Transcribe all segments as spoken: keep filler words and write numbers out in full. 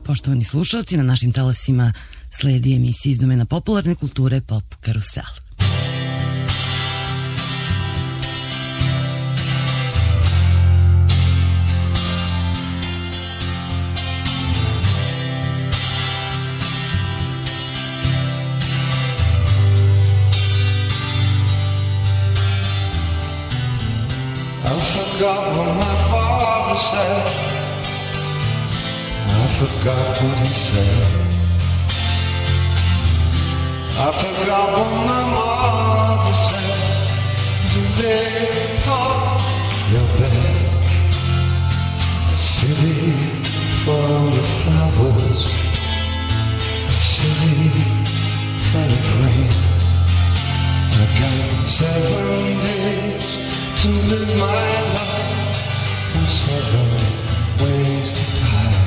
Poštovani slušalci, na našim talasima sledi emisija iz domena popularne kulture Pop Karusel. I forgot what my father said. I forgot what he said. I forgot what my mother said. To lay upon your bed, a city full of flowers, a city full of rain. I got seven days to live my life, and seven ways to die.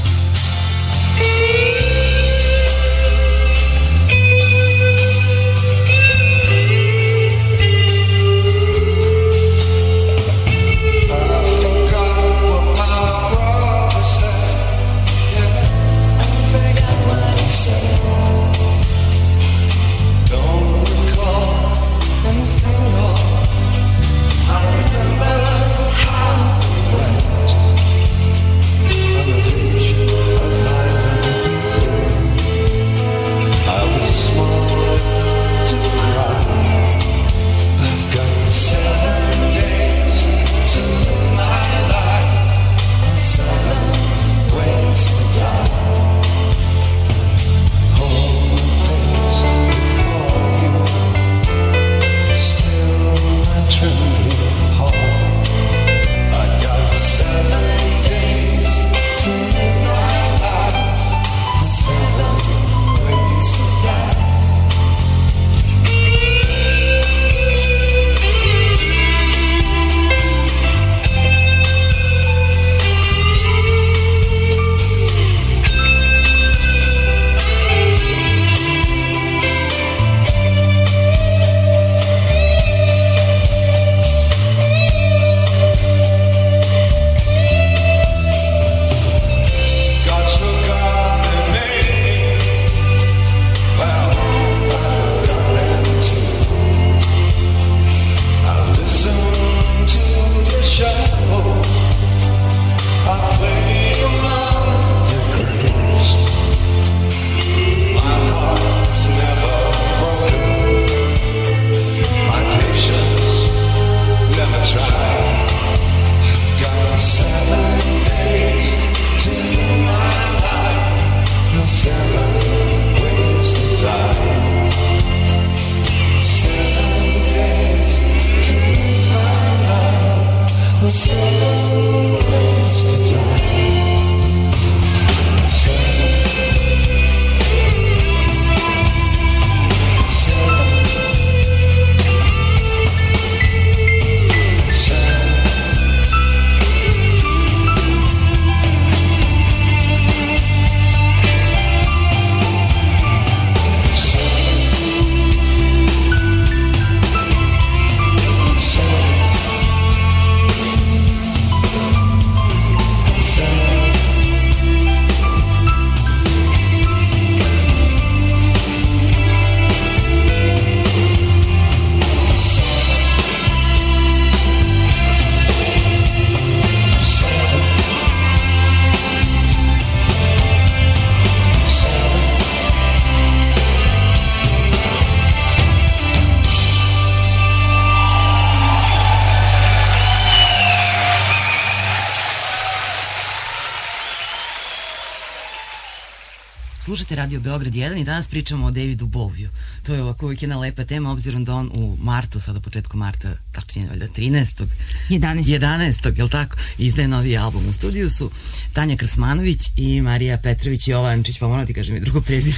Slušate Radio Beograd jedan i danas pričamo o Davidu Bowiju. To je ovako uvijek jedna lepa tema, obzirom da on u martu, sada početku marta, tačnije valjda trinaestog jedanaestog, jel tako, izdaje novi album. U studiju su Tanja Krsmanović i Marija Petrović Jovančić, pa moram ti kažem i drugo prezime,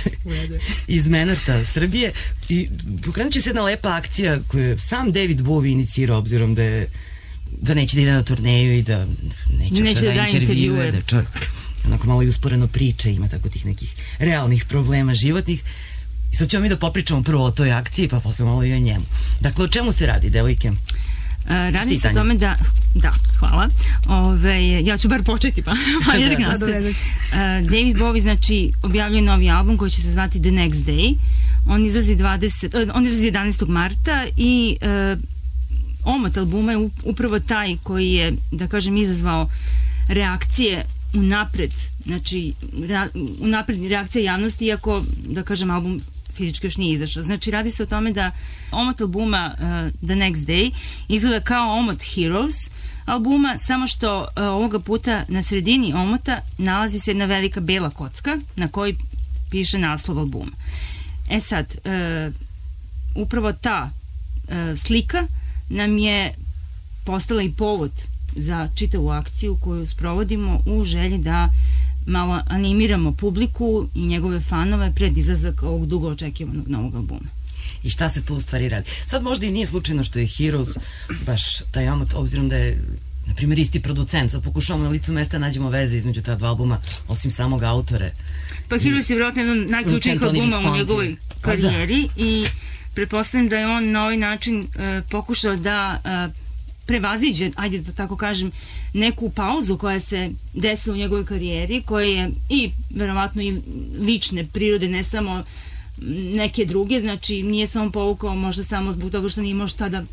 iz Menarta, Srbije. I pokrenut će se jedna lepa akcija koju je sam David Bowie inicirao, obzirom da je da neće da ide na turneju i da neće, neće da da intervjue, da čovjek onako malo i usporeno priča, ima tako tih nekih realnih problema životnih. I sad ćemo mi da popričamo prvo o toj akciji, pa posle malo i o njemu. Dakle, o čemu se radi, devojke? Radi se o tome da, da, hvala. Ove, ja ću bar početi, pa, pa je da nastavim. David Bowie, znači, objavljuje novi album koji će se zvati The Next Day. On izlazi, dvadeset, on izlazi jedanaestog marta i uh, omot albuma je upravo taj koji je, da kažem, izazvao reakcije unapred, znači, ra, unapred reakcija javnosti, iako, da kažem, album fizički još nije izašao. Znači, radi se o tome da omot albuma uh, The Next Day izgleda kao omot Heroes albuma, samo što uh, ovoga puta na sredini omota nalazi se jedna velika bela kocka na kojoj piše naslov albuma. E sad, uh, upravo ta uh, slika nam je postala i povod za čitavu akciju koju sprovodimo u želji da malo animiramo publiku i njegove fanove pred izlazak ovog dugo očekivanog novog albuma. I šta se tu u stvari radi? Sad možda i nije slučajno što je Heroes baš taj omot, obzirom da je, na primjer, isti producent. Sad pokušavamo na licu mesta nađemo veze između ta dva albuma, osim samog autore. Pa Heroes je vjerojatno jedan najključnijih albuma u njegovoj karijeri da. I pretpostavljam da je on na ovaj način uh, pokušao da uh, prevaziđe, ajde da tako kažem, neku pauzu koja se desila u njegovoj karijeri, koja je i verovatno i lične prirode, ne samo neke druge, znači nije se on povukao možda samo zbog toga što nije imao šta da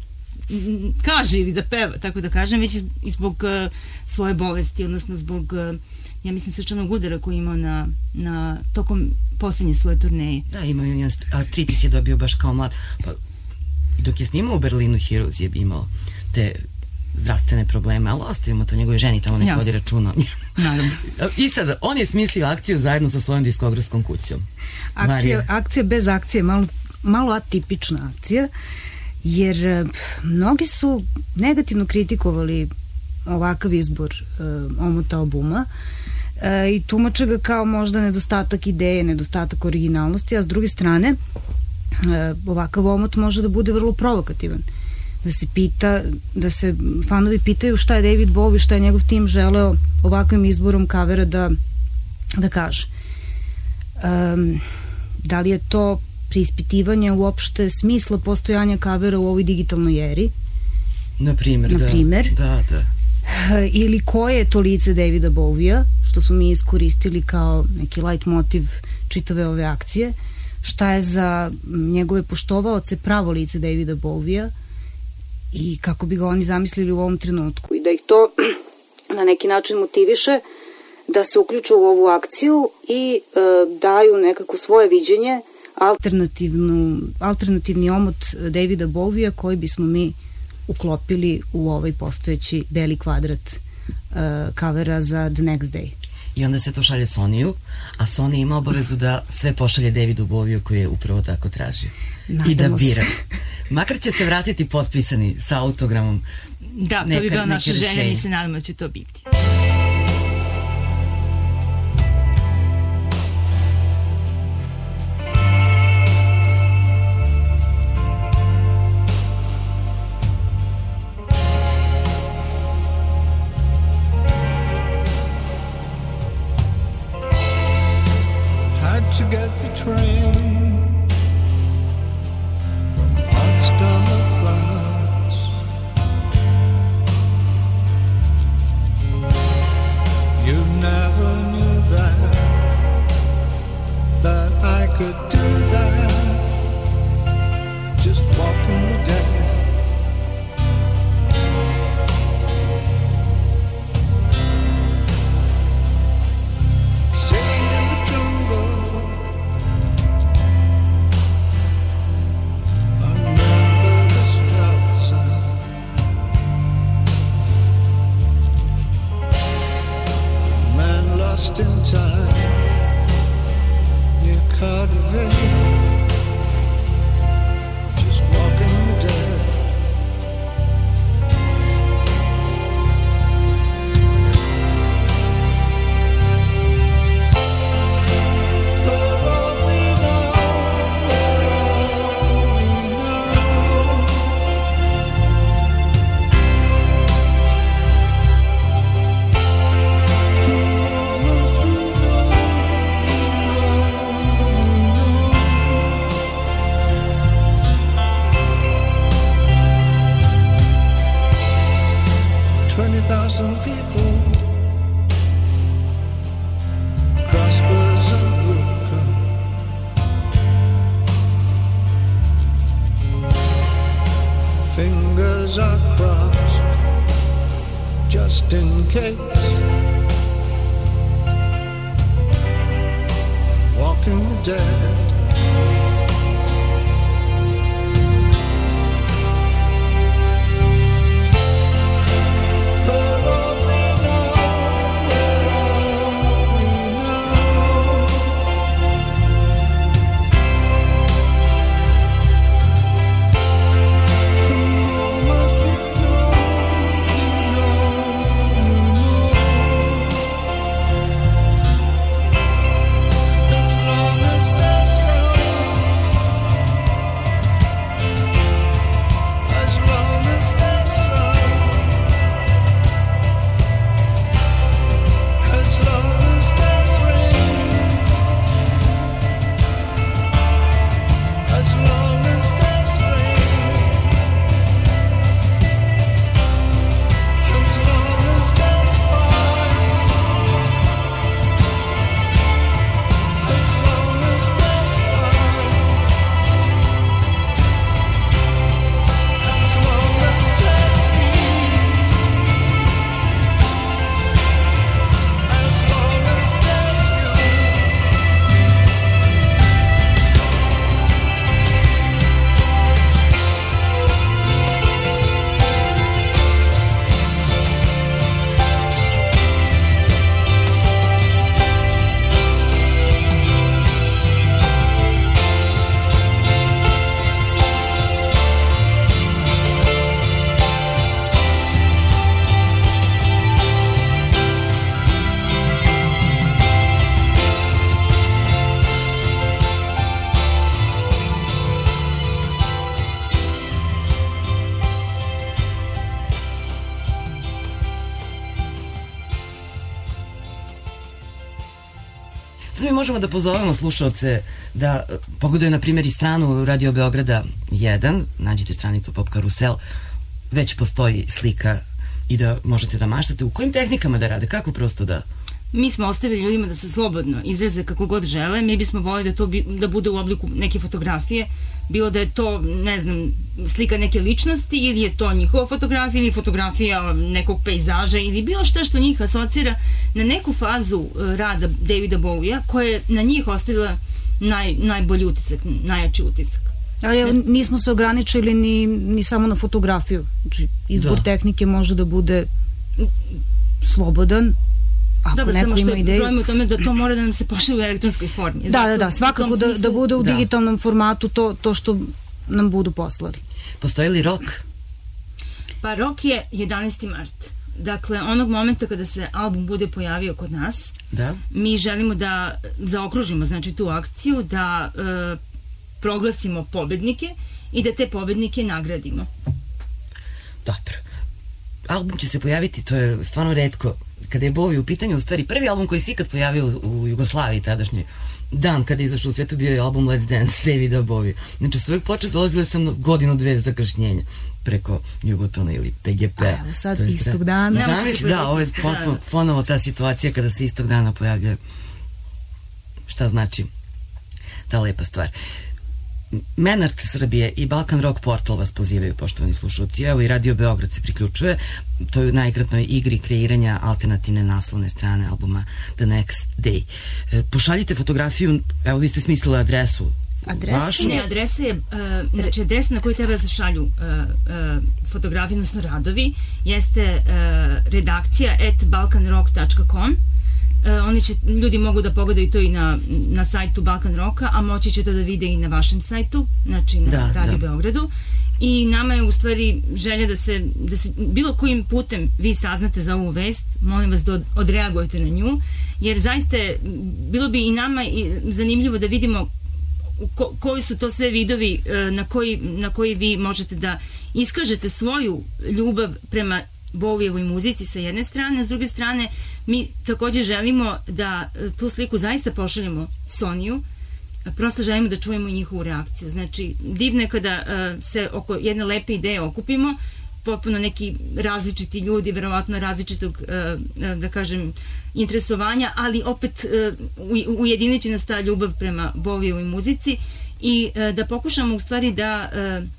kaže ili da peva, tako da kažem, već i zbog uh, svoje bolesti, odnosno zbog uh, ja mislim srčanog udara koji imao na, na tokom posljednje svoje turneje. Da, imao je artritis, je dobio baš kao mlad. Pa, dok je snimao u Berlinu, Heroes je imao te zdravstvene probleme, ali ostavimo to njegove ženi, tamo neko vodi računa. Naravno. I sad, on je smislio akciju zajedno sa svojom diskografskom kućom. Akcija, akcija bez akcije, malo, malo atipična akcija, jer mnogi su negativno kritikovali ovakav izbor uh, omota albuma uh, i tumače ga kao možda nedostatak ideje, nedostatak originalnosti, a s druge strane uh, ovakav omot može da bude vrlo provokativan. Da se pita, da se fanovi pitaju šta je David Bowie, šta je njegov tim želeo ovakvim izborom kavera da, da kaže. Um, da li je to preispitivanje uopšte smisla postojanja kavera u ovoj digitalnoj eri? Na primjer, Na primjer. Da, da. Ili koje je to lice Davida Bowie-a, što smo mi iskoristili kao neki light motiv čitave ove akcije, šta je za njegove poštovaoce pravo lice Davida Bowie-a i kako bi ga oni zamislili u ovom trenutku. I da ih to na neki način motiviše da se uključu u ovu akciju i e, daju nekako svoje viđenje, alternativnu, alternativni omot Davida Bowie-a koji bismo mi uklopili u ovaj postojeći beli kvadrat uh, kavera za The Next Day. I onda se to šalje Sonyu, a Sony ima obavezu da sve pošalje Davidu Bowieu koji je upravo tako tražio. Nadamo I da bira. Makar će se vratiti potpisani sa autogramom. Da, to neka, bi bila naša želja, mi se nadamo da će to biti. To get the train from Potsdam to France. You never knew that, that I could do that, just walking the deck. In time, near Cardiff, just walking the dead. But all we know, all we know, the moment you know, you know, you know. wires are crossed just in case. Walking the dead. Sad mi možemo da pozovemo slušalce da pogledaju na primjer i stranu Radio Beograda jedan, nađite stranicu Pop Karusel, već postoji slika i da možete da maštate u kojim tehnikama da rade, kako prosto da... Mi smo ostavili ljudima da se slobodno izraze kako god žele, mi bismo voljeli da to bi, da bude u obliku neke fotografije, bilo da je to, ne znam, slika neke ličnosti ili je to njihova fotografija ili fotografija nekog pejzaža ili bilo šta što njih asocira na neku fazu rada Davida Bowija koja je na njih ostavila naj, najbolji utisak, najjači utisak. Ali evo, nismo se ograničili ni, ni samo na fotografiju. Znači, izbor da. tehnike može da bude slobodan. Ako Dobro, neko samo što ima ideju... brojimo u tome da to mora da nam se pošalje u elektronskoj formi. Da, da, da, svakako da, da bude u da. digitalnom formatu to, to što nam budu poslali. Postoji li rok? Pa rok je jedanaesti mart. Dakle, onog momenta kada se album bude pojavio kod nas, da. mi želimo da zaokružimo znači, tu akciju, da e, proglasimo pobednike i da te pobednike nagradimo. Dobro. Album će se pojaviti, to je stvarno retko, kada je Bowie u pitanju, u stvari prvi album koji se ikad pojavio u Jugoslaviji tadašnji, dan kada je izašao u svijetu bio je album Let's Dance Davida Bowie. Znači s uvijek počet dolazile sam godinu dve zakašnjenja preko Jugotona ili P G P. A evo sad istog dana. Zamisli, da, ovo je ponovo, ponovo ta situacija kada se istog dana pojavljaju. Šta znači ta lepa stvar. Menart Srbije i Balkan Rock Portal vas pozivaju, poštovani slušalci. Evo i Radio Beograd se priključuje toj najkratnoj igri kreiranja alternativne naslovne strane albuma The Next Day. E, pošaljite fotografiju, evo vi ste smislili adresu. Adresa? Ne, adresa je, uh, znači adresa na koju treba da se šalju uh, uh, fotografije, odnosno radovi, jeste uh, redakcija at balkanrock tačka com. Uh, oni će, ljudi mogu da pogledaju to i na, na sajtu Balkan Rocka, a moći će to da vide i na vašem sajtu, znači na da, Radio da. Beogradu. I nama je u stvari želja da se, da se bilo kojim putem vi saznate za ovu vest, molim vas da odreagujete na nju, jer zaista bilo bi i nama i zanimljivo da vidimo ko, koji su to sve vidovi na koji, na koji vi možete da iskažete svoju ljubav prema Bowievoj muzici sa jedne strane, s druge strane mi također želimo da tu sliku zaista pošaljemo Soniju, prosto želimo da čujemo i njihovu reakciju. Znači, divno je kada uh, se oko jedne lepe ideje okupimo, potpuno neki različiti ljudi, verovatno različitog, uh, da kažem, interesovanja, ali opet uh, ujedinići nas ta ljubav prema Bowievoj muzici i uh, da pokušamo u stvari da uh,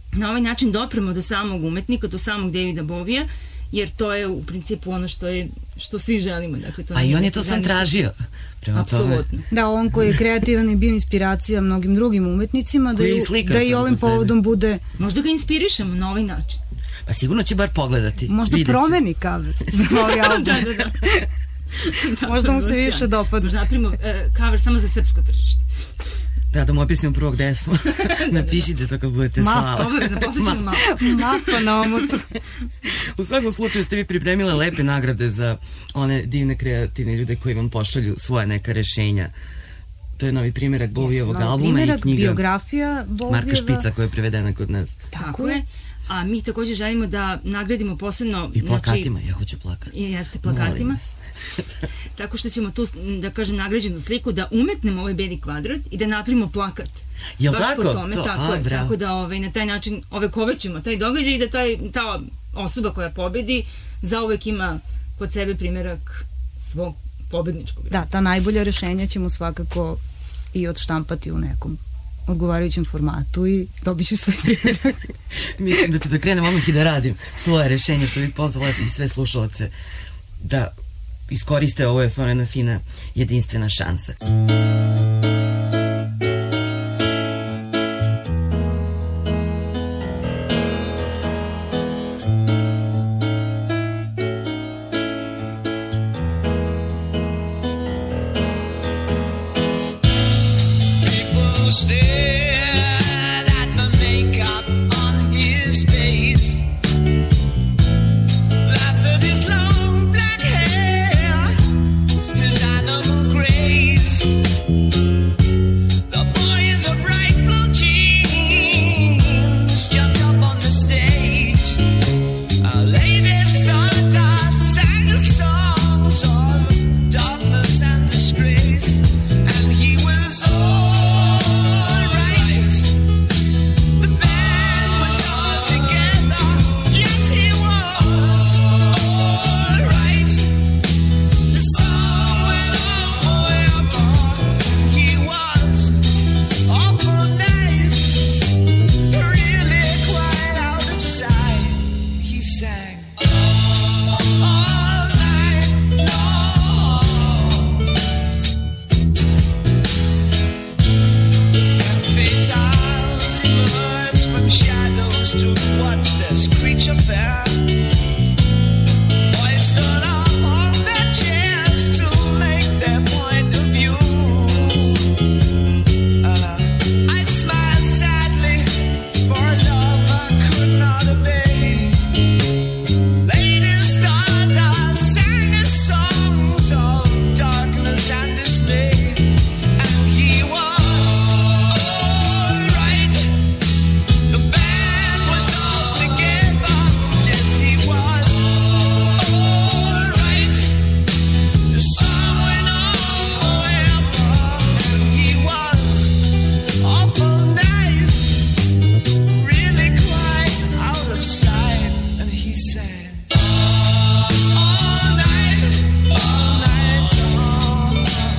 na ovaj način dopremo do samog umetnika, do samog Davida Bovija, jer to je u principu ono što je što svi želimo. Dakle, to a i on je to sam tražio. Apsolutno. Da, on koji je kreativan i bio inspiracija mnogim drugim umetnicima, da, i, da i ovim povodom bude... Možda ga inspirišemo na ovaj način. Pa sigurno će bar pogledati. Možda videći. Promeni cover za ovaj album. da, da, da. da, možda mu se više dopadne. Možda napravimo uh, cover samo za srpsko tržište. Da, da mu objasnim prvo gde smo. Napišite to kad budete slava. Obavezno, posjećamo malo. Mapa na omotu. U svakom slučaju ste vi pripremile lepe nagrade za one divne kreativne ljude koji vam pošalju svoje neka rešenja. To je novi primjerak Bovijevog albuma primjerak, i knjiga biografija Bovijeva. Marka Špica koja je prevedena kod nas. Tako je. A mi također želimo da nagradimo posebno... I plakatima, znači, ja hoću plakat. I jeste plakatima. Tako što ćemo tu, da kažem, nagrađenu sliku da umetnemo ovaj beli kvadrat i da napravimo plakat. Jel baš tako? Po tome, to, tako a, je. bravo. Tako da ovaj, na taj način ovekovećemo taj događaj i da taj, ta osoba koja pobedi zauvek ima kod sebe primjerak svog pobedničkog. Da, ta najbolja rešenja ćemo svakako i odštampati u nekom odgovarajućem formatu i dobit ću svoj primjerak. Mislim da ću da krenem odmah i da radim svoje rešenje, što bih pozvala i sve slušalce da iskoriste, ovo je stvarno jedna fina jedinstvena šansa. People stared at the makeup on his face, laughed at his long black hair, his animal grace. The boy in the bright blue jeans jumped up on the stage. A lady stardust sang the songs of darkness and disgrace, and he was all to watch this creature fair. Boys stood up on their chairs to make their point of view. Uh, I smiled sadly for love I could not obey. Lady Stardust sang the songs of darkness and dismay, and he was all right. The band was all together. Yes, he was all right. The song went on forever. He was awful nice, really quite out of sight, and he sang all night, all night long.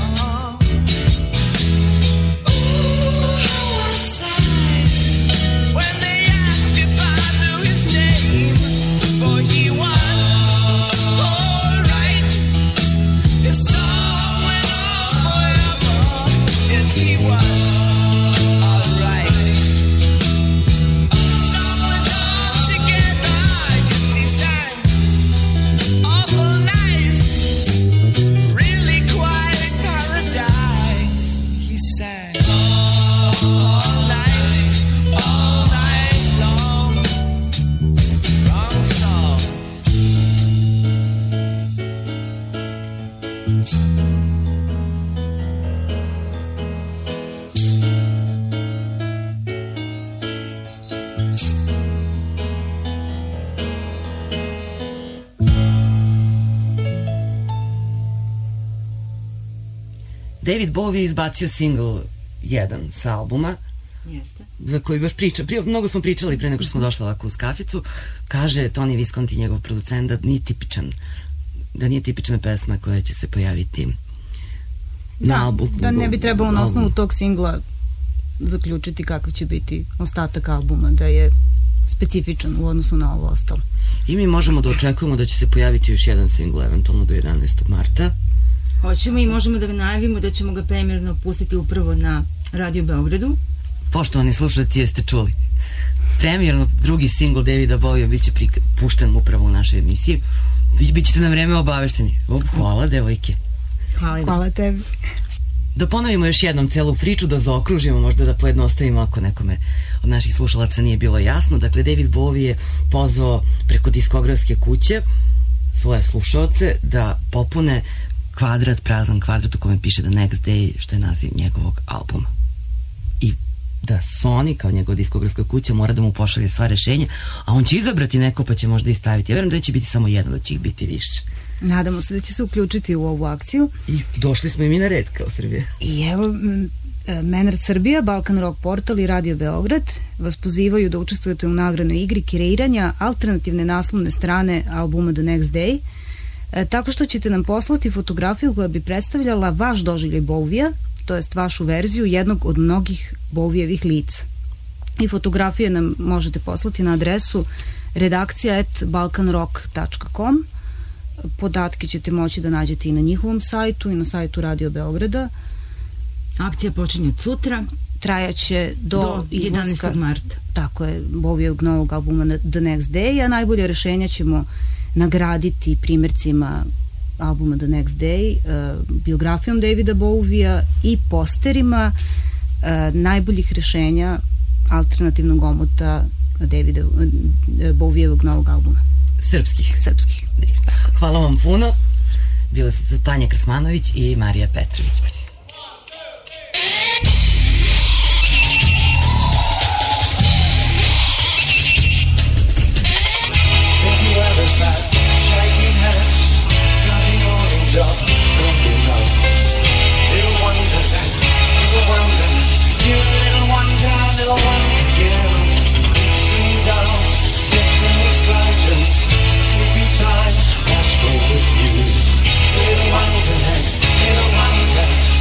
Ooh, how I sighed when they asked if I knew his name, for he was all right. His song went on forever. Yes, he was all right. Our song was all together. Yes, he sang awful nice, really quite paradise. He sang all night, all night long. Wrong song. David Bowie je izbacio single jedan sa albuma, Jeste. za koji baš priča, prije, mnogo smo pričali pre nego što smo došli ovako uz kaficu. Kaže Tony Visconti, njegov producent, da nije tipičan, da nije tipična pesma koja će se pojaviti na Da, albumu. da ne bi trebalo na albumu. osnovu tog singla zaključiti kakav će biti ostatak albuma, da je specifičan u odnosu na ovo ostalo. I mi možemo da očekujemo da će se pojaviti još jedan single, eventualno do jedanaestog marta. Hoćemo i možemo da ga najavimo da ćemo ga premijerno pustiti upravo na Radio Beogradu. Poštovani slušalci, jeste čuli? Premijerno drugi single Davida Bovija biće pušten upravo u našoj emisiji. Vi bićete na vreme obavešteni. O, hvala, devojke. Hvala, hvala tebi. Da ponovimo još jednom celu priču, da zaokružimo, možda da pojednostavimo ako nekome od naših slušalaca nije bilo jasno. Dakle, David Bowie je pozvao preko diskografske kuće svoje slušaoce da popune kvadrat, prazan kvadrat u kome piše The Next Day, što je naziv njegovog albuma. I da Sony, kao njegova diskografska kuća, mora da mu pošalje sva rešenja, a on će izabrati neko pa će možda i staviti. Ja verujem da će biti samo jedno, da će ih biti više. Nadamo se da će se uključiti u ovu akciju. I došli smo i mi na red kao Srbija. I evo, Menard Srbija, Balkan Rock Portal i Radio Beograd vas pozivaju da učestvujete u nagradnoj igri kreiranja alternativne naslovne strane albuma The Next Day, e, tako što ćete nam poslati fotografiju koja bi predstavljala vaš doživljaj Bowija, to jest vašu verziju jednog od mnogih Bowijevih lica. I fotografije nam možete poslati na adresu redakcija at balkanrock tačka com. Podatke ćete moći da nađete i na njihovom sajtu i na sajtu Radio Beograda. Akcija počinje od sutra. Trajaće do, do jedanaestog marta. Tako je, Bowijevog novog albuma The Next Day, a najbolje rešenja ćemo nagraditi primjercima albuma The Next Day, uh, biografijom Davida Bowija i posterima uh, najboljih rešenja alternativnog omota Davida uh, Bowijevog novog albuma. Srpskih. Srpskih. Hvala vam puno. Bila su Tanja Krsmanović i Marija Petrović. Time, watch with you. Little ones ahead, little ones ahead.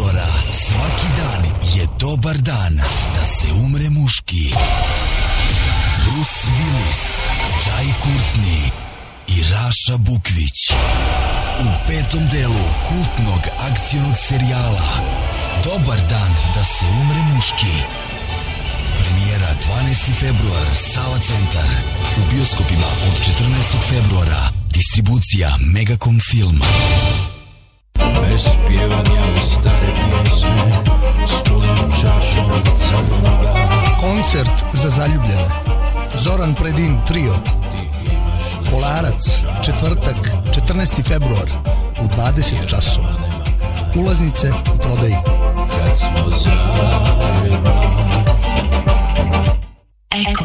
februara svaki dan je dobar dan da se umre muški. Bruce Willis, Jai Courtney i Raša Bukvić u petom delu kultnog akcionog serijala Dobar dan da se umre muški. Premijera dvanaesti februar, Sava centar. U bioskopima od četrnaestog februara. Distribucija Megacom Film. Bez pjevanja u stare pjesme, s punom čašom crnoga. Koncert za zaljubljene. Zoran Predin trio. Kolarac, četvrtak, četrnaesti februar u dvadeset časova. Ulaznice u prodaji. Kad smo zajedno. Eko.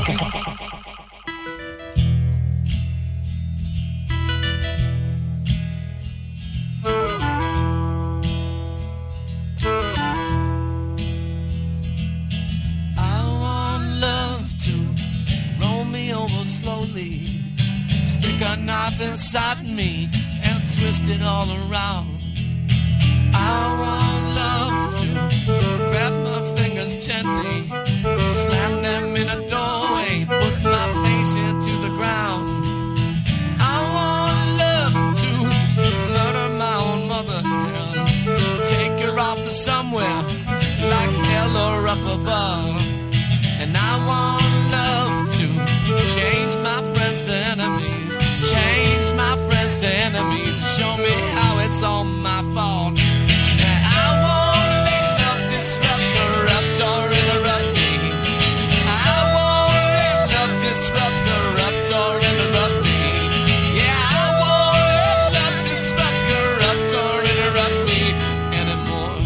A knife inside me and twist it all around. I want love to grab my fingers gently, slam them in a doorway, put my face into the ground. I want love to murder my own mother and take her off to somewhere like hell or up above. And I want love to change my friends to enemies, change my friends to enemies, show me how it's all my fault. I won't let love disrupt, corrupt, or interrupt me. I won't let love disrupt, corrupt, or interrupt me. Yeah, I won't let love disrupt, corrupt, or interrupt me anymore.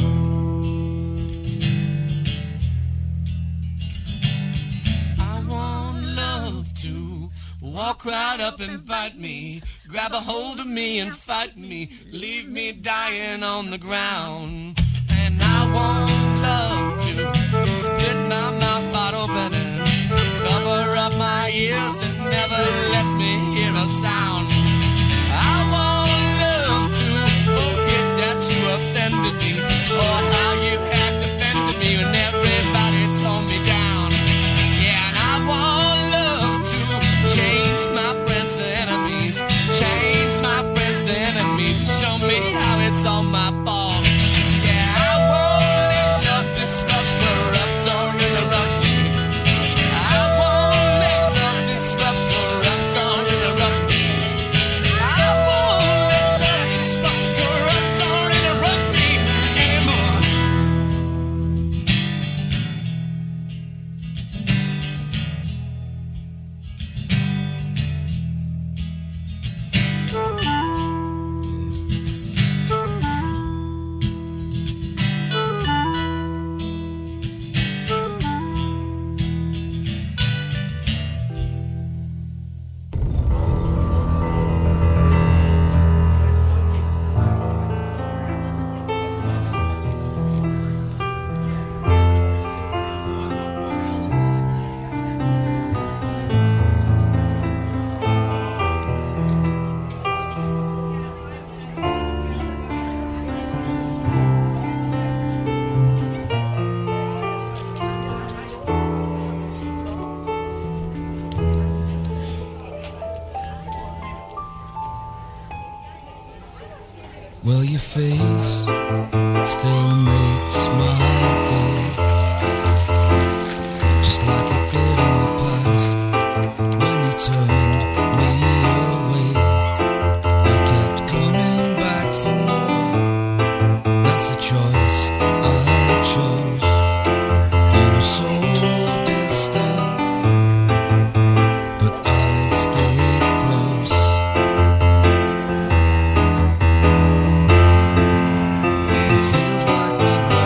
I want love to walk right up and bite me, grab a hold of me and fight me, leave me dying on the ground. And I want love to split my mouth wide open and cover up my ears and never let me hear a sound. I want love to forget that you offended me, or how you had defended me when everybody tore me down. Yeah, and I want love to change my friends to enemies, change my friends to enemies, show me how it's all my fault. Yeah, I won't let love disrupt, corrupt, or interrupt me. I won't let love disrupt, corrupt, or interrupt me. I won't let love disrupt, corrupt, or interrupt me anymore. Well, your face still makes my day, just like it did in the past. When you turned me away, I kept coming back for more. That's a choice I chose. You were so distant, but I stayed close. It feels like we've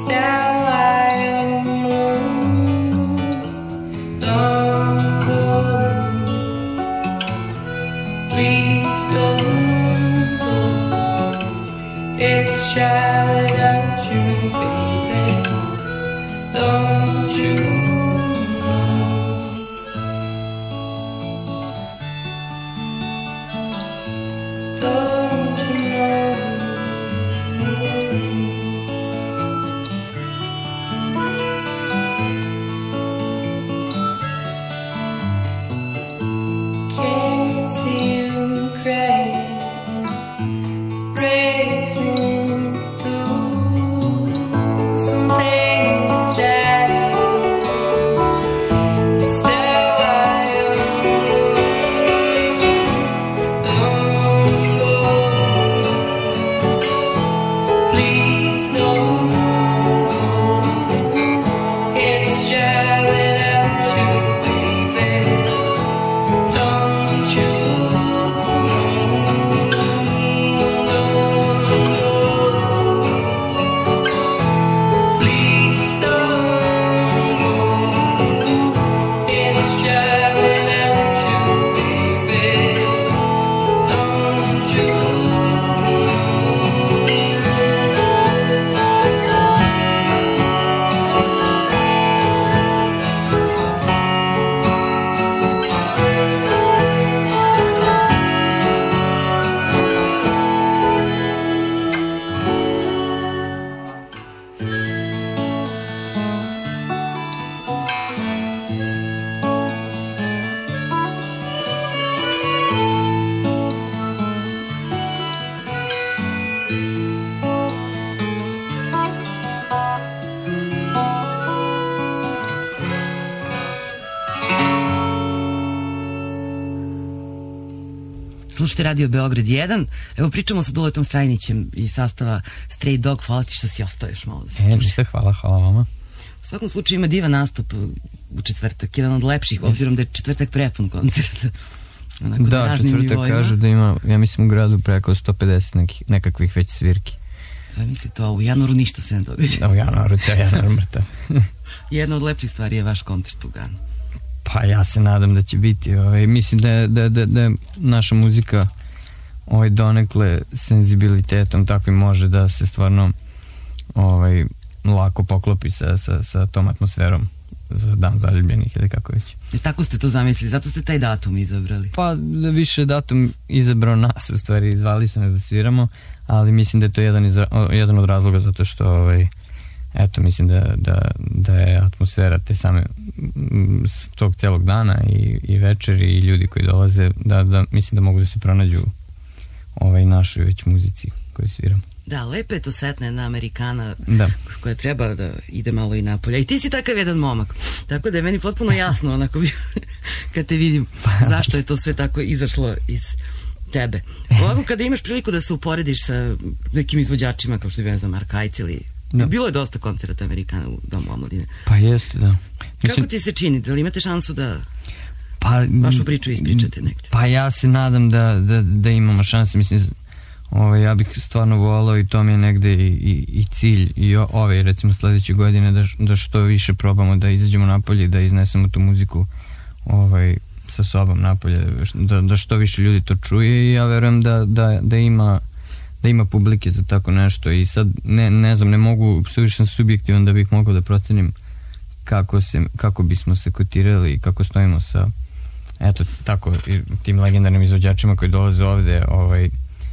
Slušajte Radio Beograd jedan. Evo pričamo sa Duletom Strajnićem iz sastava Stray Dog. Hvala ti što si ostao još malo da se e, ništa, hvala, hvala vama. U svakom slučaju ima divan nastup u četvrtak, jedan od lepših, obzirom da je četvrtak prepun koncerta. Onako, da, četvrtak nivoima. Kažu da ima, ja mislim u gradu preko sto pedeset nekih, nekakvih već svirki. Zamisli to, u januaru ništa se ne događa. Da, u januaru, cijel januar mrtav. Jedna od lepših stvari je vaš koncert u Ganu. Pa ja se nadam da će biti. Ovaj, mislim da je, da, da, da je naša muzika ovaj, donekle senzibilitetom takvim može da se stvarno ovaj, lako poklopi sa, sa, sa tom atmosferom za Dan zaljubljenih ili kako već. I tako ste to zamislili, zato ste taj datum izabrali? Pa više datum izabrao nas, u stvari zvali su nas da sviramo, ali mislim da je to jedan, iz, jedan od razloga zato što ovaj, eto, mislim da, da, da je atmosfera te same tog celog dana i, i večeri i ljudi koji dolaze, da, da mislim da mogu da se pronađu ovaj našoj već muzici koju sviramo. Da, lepa je to setna jedna Amerikana da. koja treba da ide malo i napolja. I ti si takav jedan momak. Tako da je meni potpuno jasno onako kad te vidim zašto je to sve tako izašlo iz tebe. Ovako kada imaš priliku da se uporediš sa nekim izvođačima kao što je, ne znam, Arkajc ili da. Bilo je dosta koncerata Amerikana u Domu omladine. Pa jeste, da. Mislim, kako ti se čini? Da li imate šansu da pa, vašu priču ispričate negdje? Pa ja se nadam da, da, da imamo šanse. Mislim, ovaj, ja bih stvarno volao i to mi je negde i, i, i cilj i ove, recimo sledeće godine da, da što više probamo da izađemo napolje i da iznesemo tu muziku ovaj, sa sobom napolje, da, da što više ljudi to čuje i ja verujem da, da, da ima da ima publike za tako nešto i sad ne, ne znam, ne mogu, suviše sam subjektivan da bih mogao da procenim kako, se, kako bismo se kotirali i kako stojimo sa eto tako tim legendarnim izvođačima koji dolaze ovde ovaj,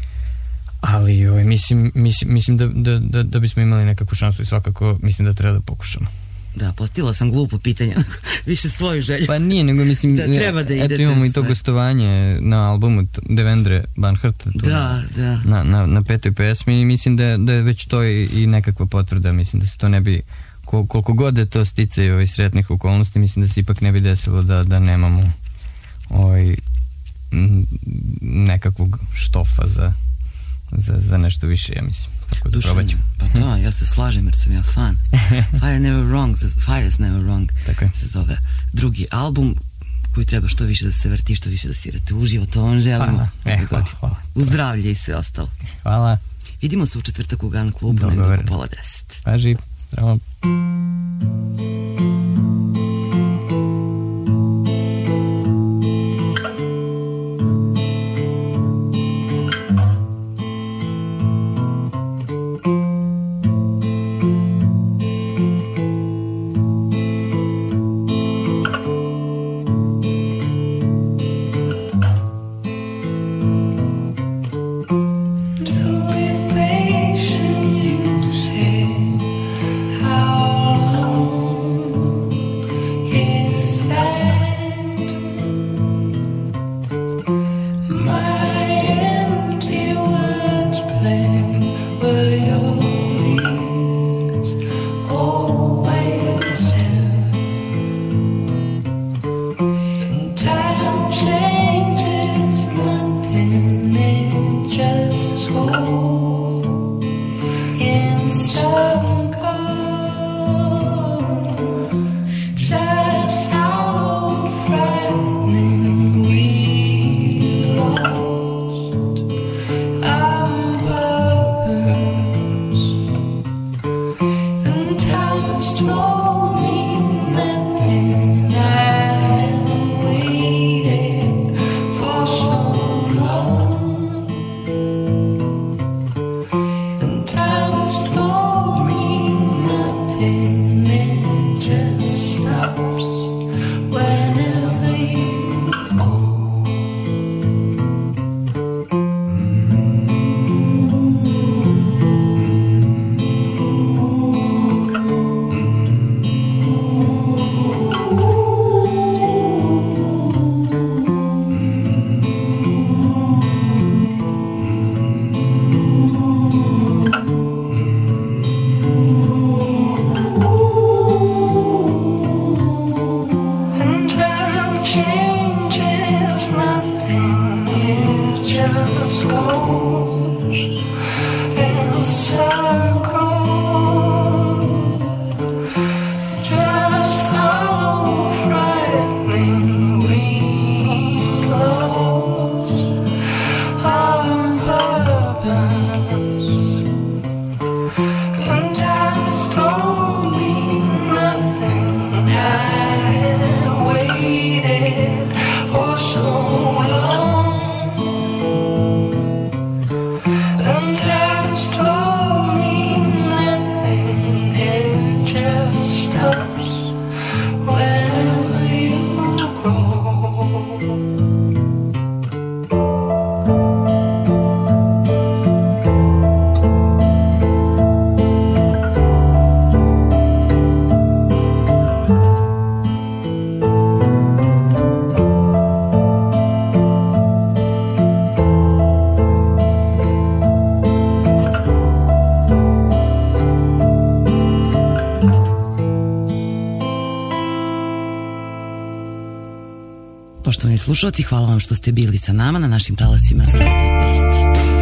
ali ovaj, mislim, mislim, mislim da, da, da, da bismo imali nekakvu šansu i svakako mislim da treba da pokušamo. Da, postavila sam glupo pitanje, više svoju želju. Pa nije, nego mislim, da treba da idete. Eto imamo i to gostovanje na albumu Devendre Banhart, da, da. Na, na, na petoj pesmi i mislim da, da je već to i, i nekakva potvrda, mislim da se to ne bi, kol, koliko god je to sticaj ovaj, sretnih okolnosti, mislim da se ipak ne bi desilo da, da nemamo ovaj, nekakvog štofa za, za, za nešto više, ja mislim. Dušanje, pa da, ja se slažem jer sam ja fan. Fire Never Wrong, Fire is Never Wrong se zove drugi album koji treba što više da se vrti, što više da svirate uživo, to on želimo. E, hvala, hvala. U zdravlje i sve ostalo. Hvala. Vidimo se u četvrtak u Gun klubu, negdje oko pola deset. Paži. Zdravo. Poštovani slušalci, hvala vam što ste bili sa nama na našim talasima Slede Pesti.